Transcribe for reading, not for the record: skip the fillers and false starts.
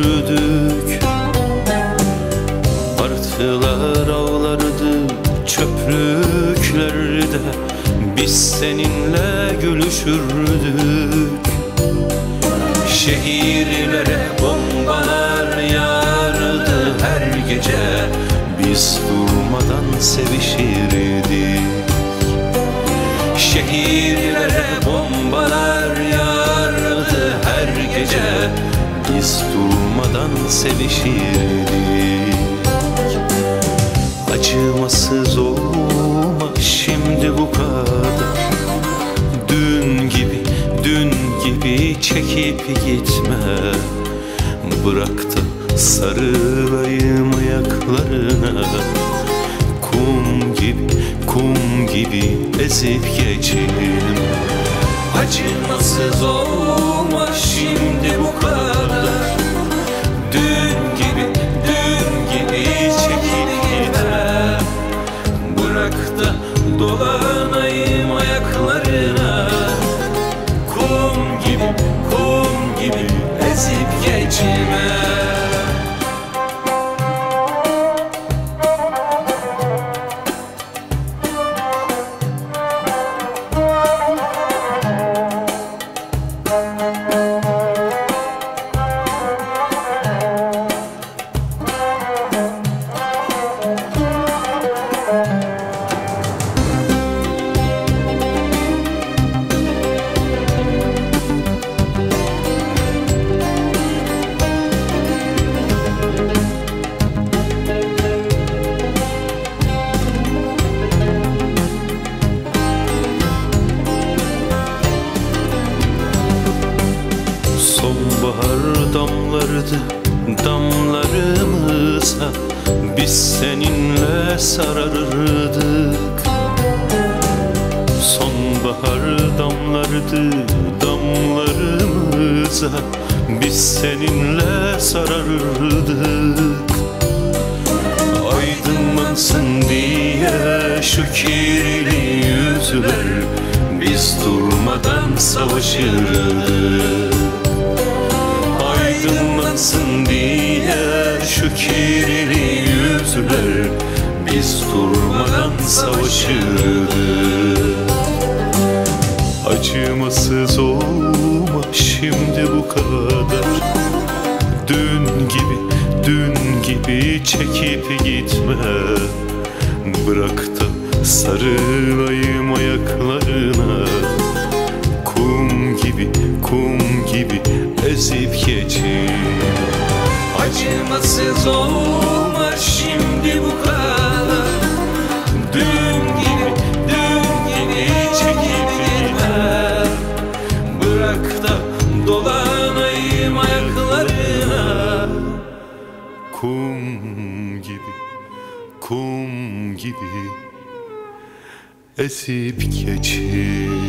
sürdük. Martılar avlardı çöplüklerde, biz seninle gülüşürdük. Şehirlere bombalar yağardı her gece, biz durmadan sevişirdik. Şehirlere bombalar yağardı her gece, biz durmadan sevişirdik. Acımasız olma şimdi bu kadar, dün gibi çekip gitme. Bırak da sarılayım ayaklarına, kum gibi ezip geçelim. Acımasız olma şimdi bu kadar, dün gibi çekip gitme. Bırak da dolanayım ayaklarına, kum gibi ezip geçme. Sonbahar damlardı damlarımıza, biz seninle sararırdık. Sonbahar damlardı damlarımıza, biz seninle sararırdık. Aydınlansın diye şu kirli yüzler, biz durmadan savaşırdık. Aydınlansın diye şu kirli yüzler, biz durmadan savaşırdık. Acımasız olma şimdi bu kadar, dün gibi çekip gitme. Bırak da sarılayım ayaklarına, kum gibi ezip geçin. Acımasız olma şimdi bu kadar, dün gibi çekip gitme. Bırak da dolanayım ayaklarına, kum gibi ezip geçin.